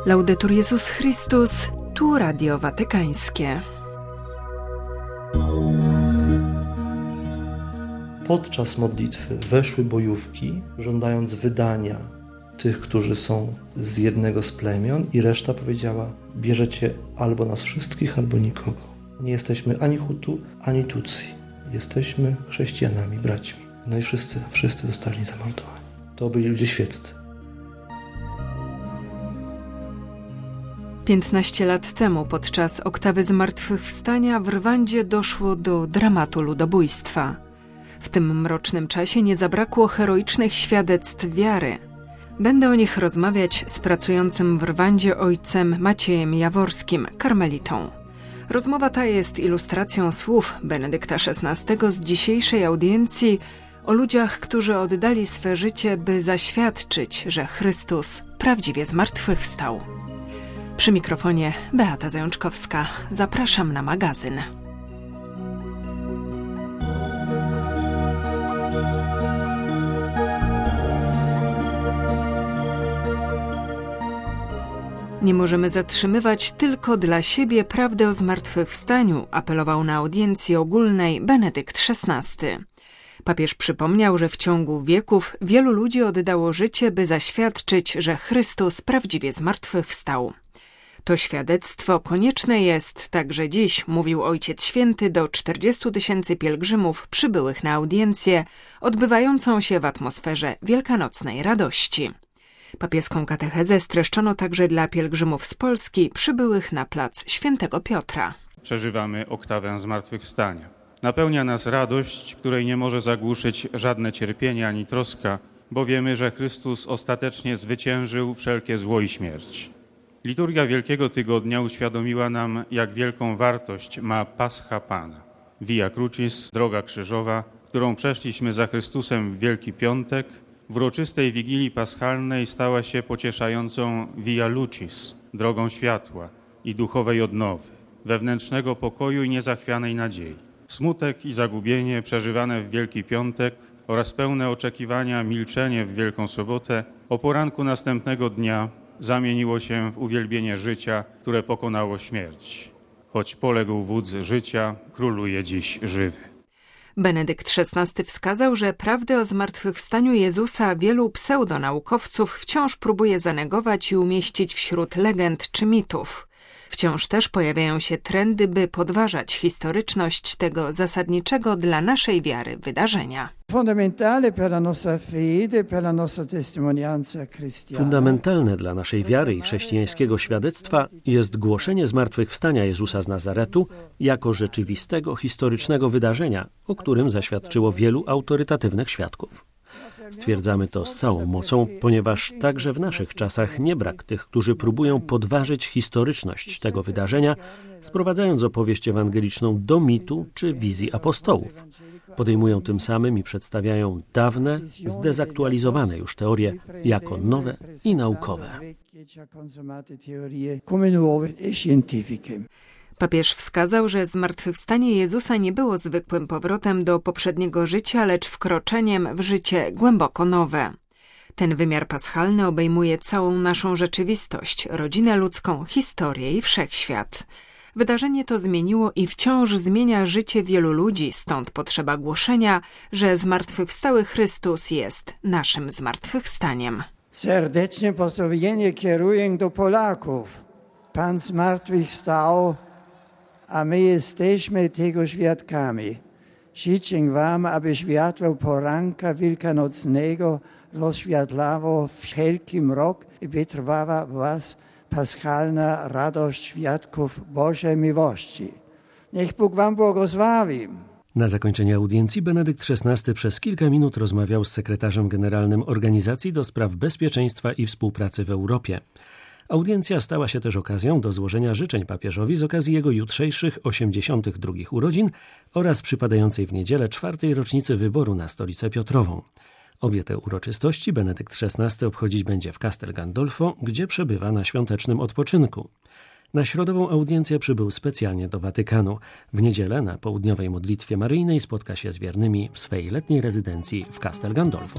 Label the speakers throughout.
Speaker 1: Laudetur Jezus Chrystus, tu Radio Watykańskie.
Speaker 2: Podczas modlitwy weszły bojówki, żądając wydania tych, którzy są z jednego z plemion, i reszta powiedziała: bierzecie albo nas wszystkich, albo nikogo. Nie jesteśmy ani Hutu, ani Tutsi. Jesteśmy chrześcijanami, braćmi. No i wszyscy zostali zamordowani. To byli ludzie świeccy.
Speaker 1: 15 lat temu podczas oktawy zmartwychwstania w Rwandzie doszło do dramatu ludobójstwa. W tym mrocznym czasie nie zabrakło heroicznych świadectw wiary. Będę o nich rozmawiać z pracującym w Rwandzie ojcem Maciejem Jaworskim, karmelitą. Rozmowa ta jest ilustracją słów Benedykta XVI z dzisiejszej audiencji o ludziach, którzy oddali swe życie, by zaświadczyć, że Chrystus prawdziwie zmartwychwstał. Przy mikrofonie Beata Zajączkowska. Zapraszam na magazyn. Nie możemy zatrzymywać tylko dla siebie prawdy o zmartwychwstaniu, apelował na audiencji ogólnej Benedykt XVI. Papież przypomniał, że w ciągu wieków wielu ludzi oddało życie, by zaświadczyć, że Chrystus prawdziwie zmartwychwstał. To świadectwo konieczne jest także dziś, mówił Ojciec Święty do 40 000 pielgrzymów przybyłych na audiencję, odbywającą się w atmosferze wielkanocnej radości. Papieską katechezę streszczono także dla pielgrzymów z Polski przybyłych na plac Świętego Piotra.
Speaker 3: Przeżywamy oktawę zmartwychwstania. Napełnia nas radość, której nie może zagłuszyć żadne cierpienie ani troska, bo wiemy, że Chrystus ostatecznie zwyciężył wszelkie zło i śmierć. Liturgia Wielkiego Tygodnia uświadomiła nam, jak wielką wartość ma Pascha Pana. Via Crucis, droga krzyżowa, którą przeszliśmy za Chrystusem w Wielki Piątek, w uroczystej Wigilii Paschalnej stała się pocieszającą Via Lucis, drogą światła i duchowej odnowy, wewnętrznego pokoju i niezachwianej nadziei. Smutek i zagubienie przeżywane w Wielki Piątek oraz pełne oczekiwania milczenie w Wielką Sobotę o poranku następnego dnia zamieniło się w uwielbienie życia, które pokonało śmierć. Choć poległ wódz życia, króluje dziś żywy.
Speaker 1: Benedykt XVI wskazał, że prawdę o zmartwychwstaniu Jezusa wielu pseudonaukowców wciąż próbuje zanegować i umieścić wśród legend czy mitów. Wciąż też pojawiają się trendy, by podważać historyczność tego zasadniczego dla naszej wiary wydarzenia.
Speaker 4: Fundamentalne dla naszej wiary i chrześcijańskiego świadectwa jest głoszenie zmartwychwstania Jezusa z Nazaretu jako rzeczywistego, historycznego wydarzenia, o którym zaświadczyło wielu autorytatywnych świadków. Stwierdzamy to z całą mocą, ponieważ także w naszych czasach nie brak tych, którzy próbują podważyć historyczność tego wydarzenia, sprowadzając opowieść ewangeliczną do mitu czy wizji apostołów. Podejmują tym samym i przedstawiają dawne, zdezaktualizowane już teorie jako nowe i naukowe.
Speaker 1: Papież wskazał, że zmartwychwstanie Jezusa nie było zwykłym powrotem do poprzedniego życia, lecz wkroczeniem w życie głęboko nowe. Ten wymiar paschalny obejmuje całą naszą rzeczywistość, rodzinę ludzką, historię i wszechświat. Wydarzenie to zmieniło i wciąż zmienia życie wielu ludzi, stąd potrzeba głoszenia, że zmartwychwstały Chrystus jest naszym zmartwychwstaniem.
Speaker 5: Serdecznie pozdrowienie kieruję do Polaków. Pan zmartwychwstał, a my jesteśmy tego świadkami. Życzę wam, aby światło poranka wielkanocnego rozświetlało wszelki mrok i wytrwała w was paschalna radość świadków Bożej miłości. Niech Bóg wam błogosławi.
Speaker 4: Na zakończenie audiencji Benedykt XVI przez kilka minut rozmawiał z sekretarzem generalnym Organizacji do Spraw Bezpieczeństwa i Współpracy w Europie. Audiencja stała się też okazją do złożenia życzeń papieżowi z okazji jego jutrzejszych 82 urodzin oraz przypadającej w niedzielę 4. rocznicy wyboru na Stolicę Piotrową. Obie te uroczystości Benedykt XVI obchodzić będzie w Castel Gandolfo, gdzie przebywa na świątecznym odpoczynku. Na środową audiencję przybył specjalnie do Watykanu. W niedzielę na południowej modlitwie maryjnej spotka się z wiernymi w swej letniej rezydencji w Castel Gandolfo.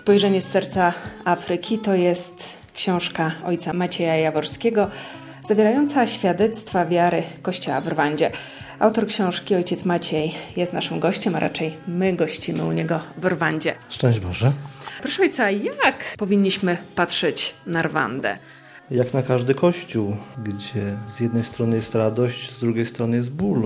Speaker 1: Spojrzenie z serca Afryki to jest książka ojca Macieja Jaworskiego, zawierająca świadectwa wiary Kościoła w Rwandzie. Autor książki, ojciec Maciej, jest naszym gościem, a raczej my gościmy u niego w Rwandzie.
Speaker 2: Szczęść Boże.
Speaker 1: Proszę ojca, jak powinniśmy patrzeć na Rwandę?
Speaker 2: Jak na każdy kościół, gdzie z jednej strony jest radość, z drugiej strony jest ból.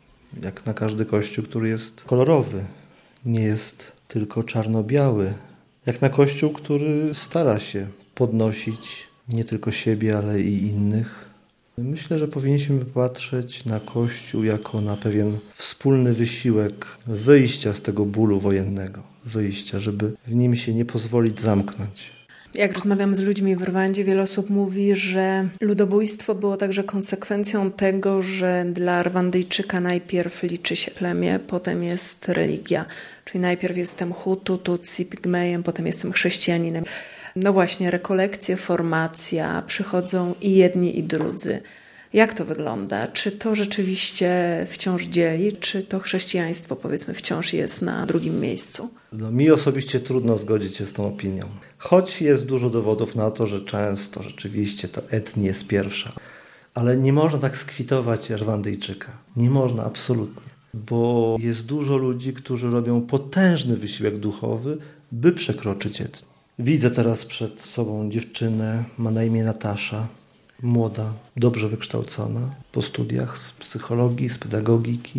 Speaker 2: Jak na każdy kościół, który jest kolorowy, nie jest tylko czarno-biały. Jak na kościół, który stara się podnosić nie tylko siebie, ale i innych. Myślę, że powinniśmy patrzeć na Kościół jako na pewien wspólny wysiłek wyjścia z tego bólu wojennego. Wyjścia, żeby w nim się nie pozwolić zamknąć.
Speaker 1: Jak rozmawiam z ludźmi w Rwandzie, wiele osób mówi, że ludobójstwo było także konsekwencją tego, że dla Rwandyjczyka najpierw liczy się plemię, potem jest religia. Czyli najpierw jestem Hutu, Tutsi, Pigmejem, potem jestem chrześcijaninem. No właśnie, rekolekcje, formacja, przychodzą i jedni, i drudzy. Jak to wygląda? Czy to rzeczywiście wciąż dzieli, czy to chrześcijaństwo, powiedzmy, wciąż jest na drugim miejscu?
Speaker 2: Mi osobiście trudno zgodzić się z tą opinią. Choć jest dużo dowodów na to, że często rzeczywiście to etnia jest pierwsza. Ale nie można tak skwitować Rwandyjczyka. Nie można, absolutnie. Bo jest dużo ludzi, którzy robią potężny wysiłek duchowy, by przekroczyć etnię. Widzę teraz przed sobą dziewczynę, ma na imię Natasza. Młoda, dobrze wykształcona, po studiach z psychologii, z pedagogiki.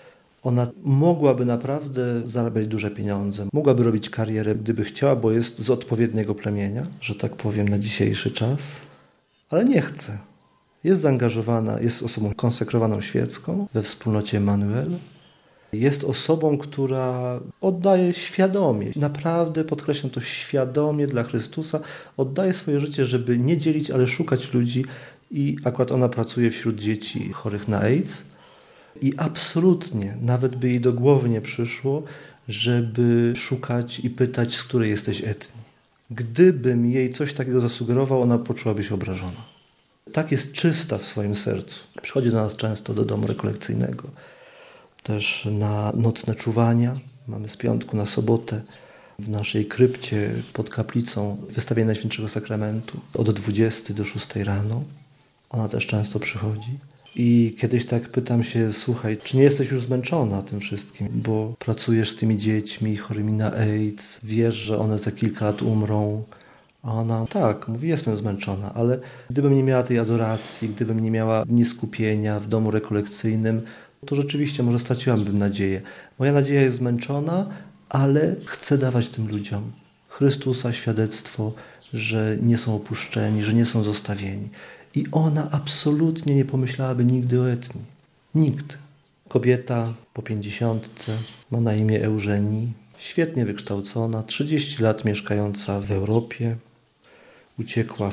Speaker 2: Ona mogłaby naprawdę zarabiać duże pieniądze, mogłaby robić karierę, gdyby chciała, bo jest z odpowiedniego plemienia, że tak powiem, na dzisiejszy czas, ale nie chce. Jest zaangażowana, jest osobą konsekrowaną świecką we wspólnocie Emanuel. Jest osobą, która oddaje świadomie, naprawdę podkreślam to świadomie dla Chrystusa, oddaje swoje życie, żeby nie dzielić, ale szukać ludzi i akurat ona pracuje wśród dzieci chorych na AIDS i absolutnie, nawet by jej do głowy nie przyszło, żeby szukać i pytać, z której jesteś etnii. Gdybym jej coś takiego zasugerował, ona poczułaby się obrażona. Tak jest czysta w swoim sercu. Przychodzi do nas często do domu rekolekcyjnego. Też na nocne czuwania. Mamy z piątku na sobotę w naszej krypcie pod kaplicą wystawienie Najświętszego Sakramentu od 20 do 6 rano. Ona też często przychodzi. I kiedyś tak pytam się, słuchaj, czy nie jesteś już zmęczona tym wszystkim, bo pracujesz z tymi dziećmi chorymi na AIDS, wiesz, że one za kilka lat umrą. A ona, tak, mówi, jestem zmęczona, ale gdybym nie miała tej adoracji, gdybym nie miała dni skupienia w domu rekolekcyjnym, to rzeczywiście może straciłabym nadzieję. Moja nadzieja jest zmęczona, ale chcę dawać tym ludziom Chrystusa świadectwo, że nie są opuszczeni, że nie są zostawieni. I ona absolutnie nie pomyślałaby nigdy o etnii. Nikt. Kobieta po 50, ma na imię Eugenii, świetnie wykształcona, 30 lat mieszkająca w Europie, uciekła w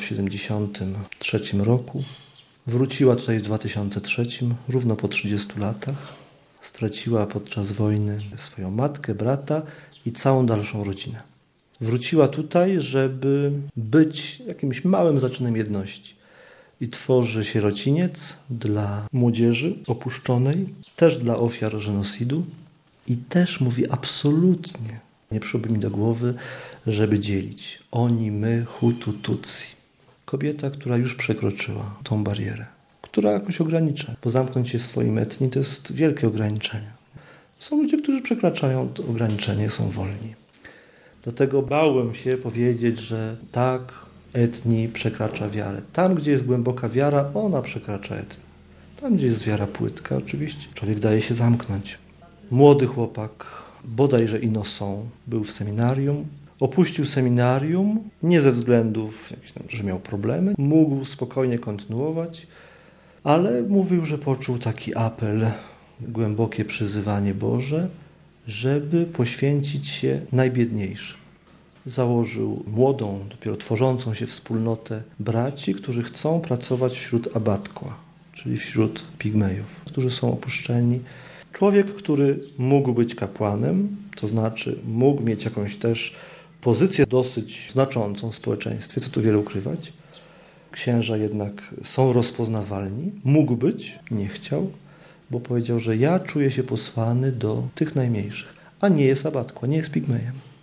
Speaker 2: 1973 roku. Wróciła tutaj w 2003, równo po 30 latach. Straciła podczas wojny swoją matkę, brata i całą dalszą rodzinę. Wróciła tutaj, żeby być jakimś małym zaczynem jedności. I tworzy sierociniec dla młodzieży opuszczonej, też dla ofiar genocidu. I też mówi absolutnie, nie przyszłoby mi do głowy, żeby dzielić. Oni, my, Hutu, Tutsi. Kobieta, która już przekroczyła tą barierę, która jakoś ogranicza. Bo zamknąć się w swoim etnii to jest wielkie ograniczenie. Są ludzie, którzy przekraczają to ograniczenie, są wolni. Dlatego bałem się powiedzieć, że tak, etnii przekracza wiarę. Tam, gdzie jest głęboka wiara, ona przekracza etnię. Tam, gdzie jest wiara płytka, oczywiście, człowiek daje się zamknąć. Młody chłopak, bodajże Innocent, był w seminarium. Opuścił seminarium nie ze względów, że miał problemy. Mógł spokojnie kontynuować, ale mówił, że poczuł taki apel, głębokie przyzywanie Boże, żeby poświęcić się najbiedniejszym. Założył młodą, dopiero tworzącą się wspólnotę braci, którzy chcą pracować wśród abatkła, czyli wśród pigmejów, którzy są opuszczeni. Człowiek, który mógł być kapłanem, to znaczy mógł mieć jakąś też pozycję dosyć znaczącą w społeczeństwie, co tu wiele ukrywać. Księża jednak są rozpoznawalni. Mógł być, nie chciał, bo powiedział, że ja czuję się posłany do tych najmniejszych, a nie jest abatkła, nie jest pigmejem.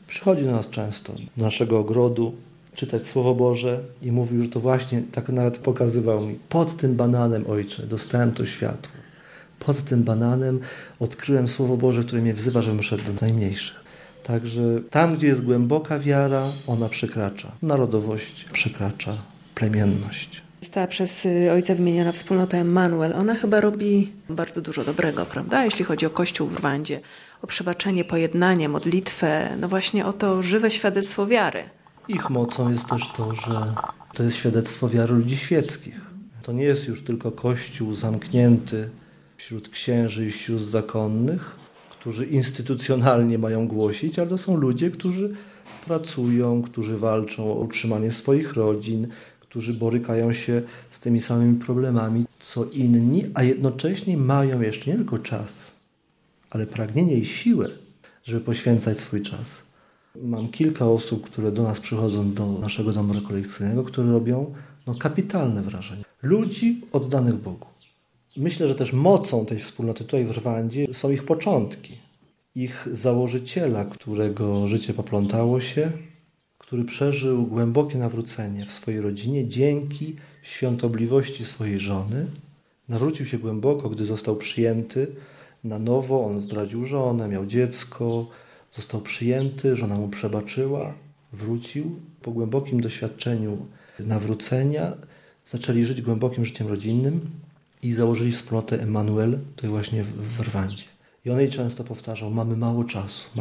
Speaker 2: Przychodzi do nas często, do naszego ogrodu, czytać Słowo Boże i mówił, że to właśnie, tak nawet pokazywał mi, pod tym bananem, ojcze, dostałem to światło. Pod tym bananem odkryłem Słowo Boże, które mnie wzywa, żebym szedł do najmniejszych. Także tam, gdzie jest głęboka wiara, ona przekracza narodowość, przekracza plemienność.
Speaker 1: Została przez ojca wymieniona wspólnota Emmanuel. Ona chyba robi bardzo dużo dobrego, prawda? Jeśli chodzi o Kościół w Rwandzie, o przebaczenie, pojednanie, modlitwę, no właśnie o to żywe świadectwo wiary.
Speaker 2: Ich mocą jest też to, że to jest świadectwo wiary ludzi świeckich. To nie jest już tylko Kościół zamknięty wśród księży i wśród zakonnych, którzy instytucjonalnie mają głosić, ale to są ludzie, którzy pracują, którzy walczą o utrzymanie swoich rodzin, którzy borykają się z tymi samymi problemami co inni, a jednocześnie mają jeszcze nie tylko czas, ale pragnienie i siłę, żeby poświęcać swój czas. Mam kilka osób, które do nas przychodzą do naszego domu rekolekcyjnego, które robią kapitalne wrażenie. Ludzi oddanych Bogu. Myślę, że też mocą tej wspólnoty tutaj w Rwandzie są ich początki. Ich założyciela, którego życie poplątało się, który przeżył głębokie nawrócenie w swojej rodzinie dzięki świątobliwości swojej żony. Nawrócił się głęboko, gdy został przyjęty na nowo. On zdradził żonę, miał dziecko, został przyjęty, żona mu przebaczyła, wrócił. Po głębokim doświadczeniu nawrócenia zaczęli żyć głębokim życiem rodzinnym i założyli wspólnotę Emmanuel, tutaj właśnie w Rwandzie. I on jej często powtarzał, mamy mało czasu.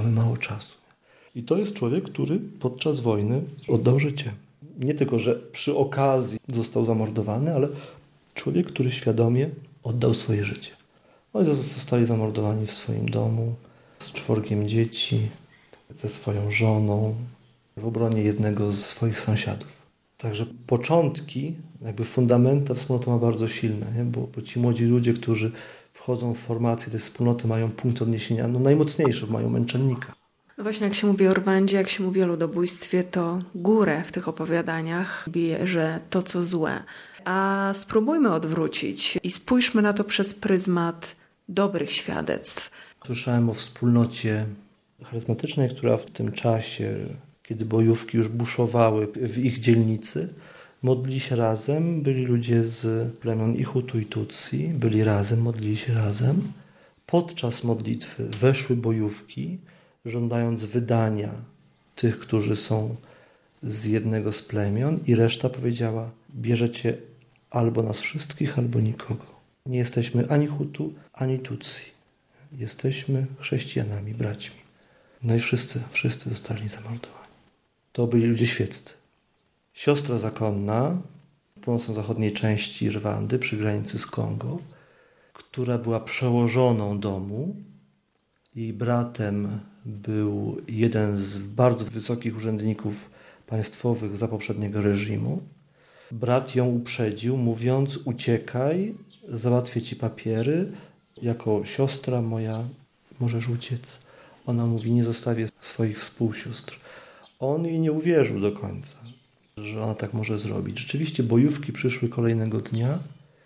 Speaker 2: I to jest człowiek, który podczas wojny oddał życie. Nie tylko, że przy okazji został zamordowany, ale człowiek, który świadomie oddał swoje życie. Oni zostali zamordowani w swoim domu, z 4 dzieci, ze swoją żoną, w obronie jednego z swoich sąsiadów. Także początki, jakby fundamenta wspólnoty ma bardzo silne, nie? Bo ci młodzi ludzie, którzy wchodzą w formację tej wspólnoty, mają punkt odniesienia najmocniejszy, mają męczennika.
Speaker 1: No właśnie, jak się mówi o Rwandzie, jak się mówi o ludobójstwie, to górę w tych opowiadaniach bierze to, co złe. A spróbujmy odwrócić i spójrzmy na to przez pryzmat dobrych świadectw.
Speaker 2: Słyszałem o wspólnocie charyzmatycznej, która w tym czasie, kiedy bojówki już buszowały w ich dzielnicy, modlili się razem, byli ludzie z plemion i Hutu i Tutsi, byli razem, modlili się razem. Podczas modlitwy weszły bojówki, żądając wydania tych, którzy są z jednego z plemion i reszta powiedziała, bierzecie albo nas wszystkich, albo nikogo. Nie jesteśmy ani Hutu, ani Tutsi. Jesteśmy chrześcijanami, braćmi. No i wszyscy zostali zamordowani. To byli ludzie świeccy. Siostra zakonna w północno-zachodniej części Rwandy, przy granicy z Kongo, która była przełożoną domu. Jej bratem był jeden z bardzo wysokich urzędników państwowych za poprzedniego reżimu. Brat ją uprzedził, mówiąc, uciekaj, załatwię ci papiery. Jako siostra moja możesz uciec. Ona mówi, nie zostawię swoich współsióstr. On jej nie uwierzył do końca, że ona tak może zrobić. Rzeczywiście bojówki przyszły kolejnego dnia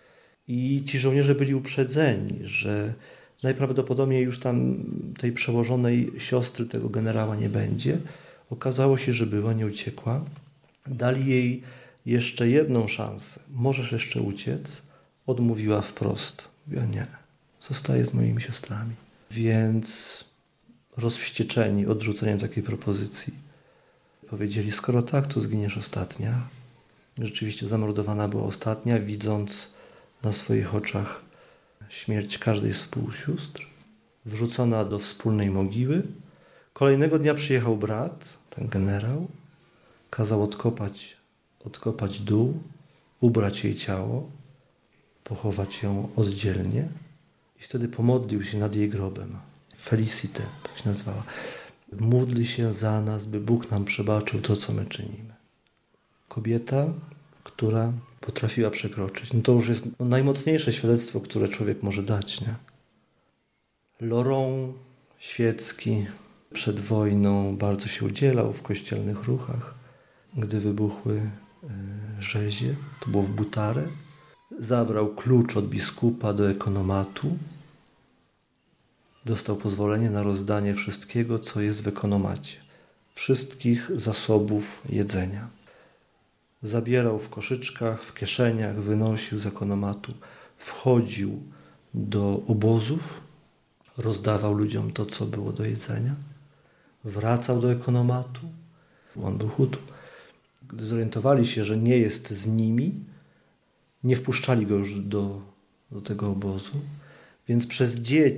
Speaker 2: i ci żołnierze byli uprzedzeni, że najprawdopodobniej już tam tej przełożonej siostry tego generała nie będzie. Okazało się, że była, nie uciekła. Dali jej jeszcze jedną szansę. Możesz jeszcze uciec. Odmówiła wprost. Ja nie. Zostaję z moimi siostrami. Więc rozwścieczeni odrzuceniem takiej propozycji powiedzieli, skoro tak, to zginiesz ostatnia. Rzeczywiście zamordowana była ostatnia, widząc na swoich oczach śmierć każdej z współsióstr, wrzucona do wspólnej mogiły. Kolejnego dnia przyjechał brat, ten generał, kazał odkopać dół, ubrać jej ciało, pochować ją oddzielnie i wtedy pomodlił się nad jej grobem. Felicite, tak się nazywała. Módl się za nas, by Bóg nam przebaczył to, co my czynimy. Kobieta, która potrafiła przekroczyć. No to już jest najmocniejsze świadectwo, które człowiek może dać. Nie? Laurent Świecki przed wojną bardzo się udzielał w kościelnych ruchach. Gdy wybuchły rzezie, to było w Butare, zabrał klucz od biskupa do ekonomatu. Dostał pozwolenie na rozdanie wszystkiego, co jest w ekonomacie. wszystkich zasobów jedzenia. Zabierał w koszyczkach, w kieszeniach, wynosił z ekonomatu, wchodził do obozów, rozdawał ludziom to, co było do jedzenia, wracał do ekonomatu, on był Hutu. Gdy zorientowali się, że nie jest z nimi, nie wpuszczali go już do tego obozu, więc przez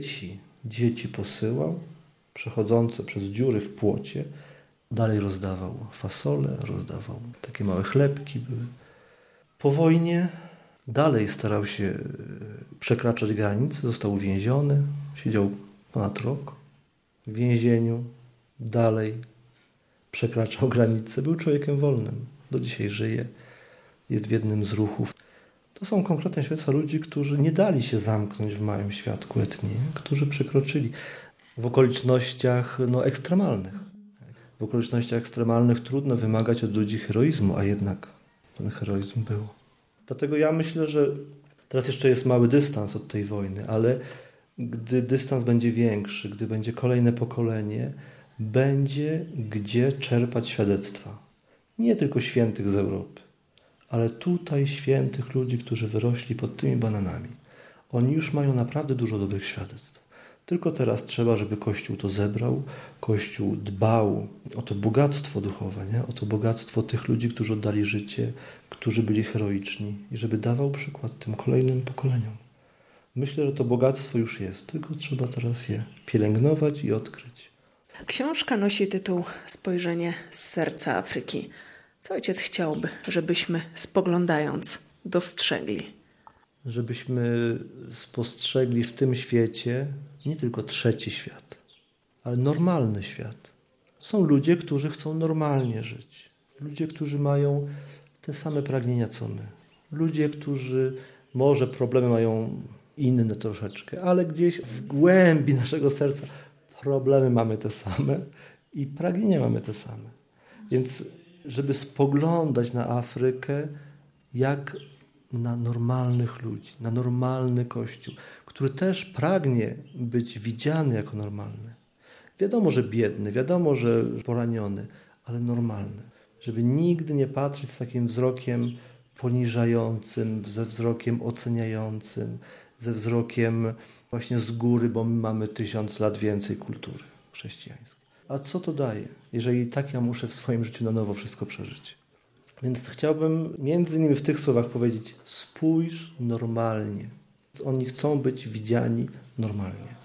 Speaker 2: dzieci posyłał, przechodzące przez dziury w płocie, dalej rozdawał fasole, rozdawał takie małe chlebki były. Po wojnie dalej starał się przekraczać granice, został uwięziony, siedział ponad rok w więzieniu, dalej przekraczał granice, był człowiekiem wolnym, do dzisiaj żyje, jest w jednym z ruchów. To są konkretne świadectwa ludzi, którzy nie dali się zamknąć w małym światku etnie, którzy przekroczyli w okolicznościach ekstremalnych. W okolicznościach ekstremalnych trudno wymagać od ludzi heroizmu, a jednak ten heroizm był. Dlatego ja myślę, że teraz jeszcze jest mały dystans od tej wojny, ale gdy dystans będzie większy, gdy będzie kolejne pokolenie, będzie gdzie czerpać świadectwa. Nie tylko świętych z Europy, ale tutaj świętych ludzi, którzy wyrośli pod tymi bananami. Oni już mają naprawdę dużo dobrych świadectw. Tylko teraz trzeba, żeby Kościół to zebrał, Kościół dbał o to bogactwo duchowe, nie? O to bogactwo tych ludzi, którzy oddali życie, którzy byli heroiczni i żeby dawał przykład tym kolejnym pokoleniom. Myślę, że to bogactwo już jest, tylko trzeba teraz je pielęgnować i odkryć.
Speaker 1: Książka nosi tytuł Spojrzenie z serca Afryki. Co ojciec chciałby, żebyśmy spoglądając dostrzegli?
Speaker 2: Żebyśmy spostrzegli w tym świecie nie tylko trzeci świat, ale normalny świat. Są ludzie, którzy chcą normalnie żyć. Ludzie, którzy mają te same pragnienia, co my. Ludzie, którzy może problemy mają inne troszeczkę, ale gdzieś w głębi naszego serca problemy mamy te same i pragnienia mamy te same. Więc żeby spoglądać na Afrykę jak na normalnych ludzi, na normalny Kościół, który też pragnie być widziany jako normalny. Wiadomo, że biedny, wiadomo, że poraniony, ale normalny. Żeby nigdy nie patrzeć z takim wzrokiem poniżającym, ze wzrokiem oceniającym, ze wzrokiem właśnie z góry, bo my mamy 1000 lat więcej kultury chrześcijańskiej. A co to daje, jeżeli i tak ja muszę w swoim życiu na nowo wszystko przeżyć? Więc chciałbym między innymi w tych słowach powiedzieć: spójrz normalnie. Oni chcą być widziani normalnie.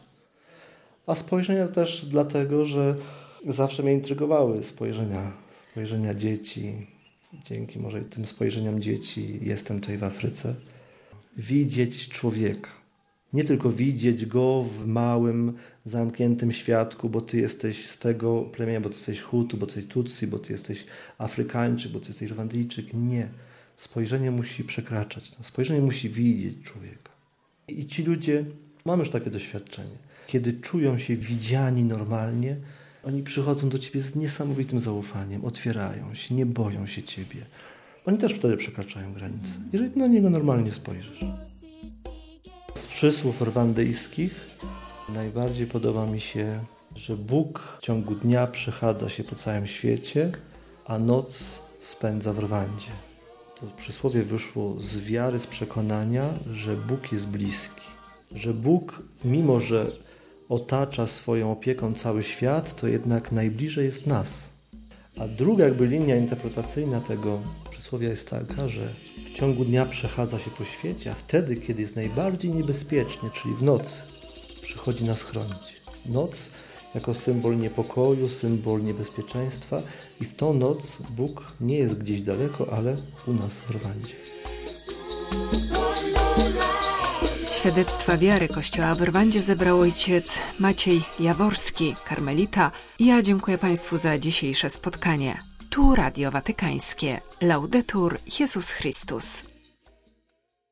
Speaker 2: A spojrzenia też dlatego, że zawsze mnie intrygowały spojrzenia dzieci. Dzięki może tym spojrzeniom dzieci jestem tutaj w Afryce. Widzieć człowieka. Nie tylko widzieć go w małym, zamkniętym światku, bo ty jesteś z tego plemienia, bo ty jesteś Hutu, bo ty jesteś Tutsi, bo ty jesteś Afrykańczyk, bo ty jesteś Rwandyjczyk. Nie. Spojrzenie musi przekraczać. Spojrzenie musi widzieć człowieka. I ci ludzie, mamy już takie doświadczenie, kiedy czują się widziani normalnie, oni przychodzą do ciebie z niesamowitym zaufaniem, otwierają się, nie boją się ciebie. Oni też wtedy przekraczają granice, jeżeli na niego normalnie spojrzysz. Z przysłów rwandyjskich najbardziej podoba mi się, że Bóg w ciągu dnia przechadza się po całym świecie, a noc spędza w Rwandzie. To przysłowie wyszło z wiary, z przekonania, że Bóg jest bliski. Że Bóg, mimo że otacza swoją opieką cały świat, to jednak najbliżej jest nas. A druga linia interpretacyjna tego przysłowia jest taka, że w ciągu dnia przechadza się po świecie, a wtedy, kiedy jest najbardziej niebezpiecznie, czyli w nocy, przychodzi nas chronić. Noc jako symbol niepokoju, symbol niebezpieczeństwa i w tą noc Bóg nie jest gdzieś daleko, ale u nas w Rwandzie.
Speaker 1: Świadectwa wiary Kościoła w Rwandzie zebrał ojciec Maciej Jaworski, karmelita. Ja dziękuję Państwu za dzisiejsze spotkanie. Tu Radio Watykańskie. Laudetur Jezus Chrystus.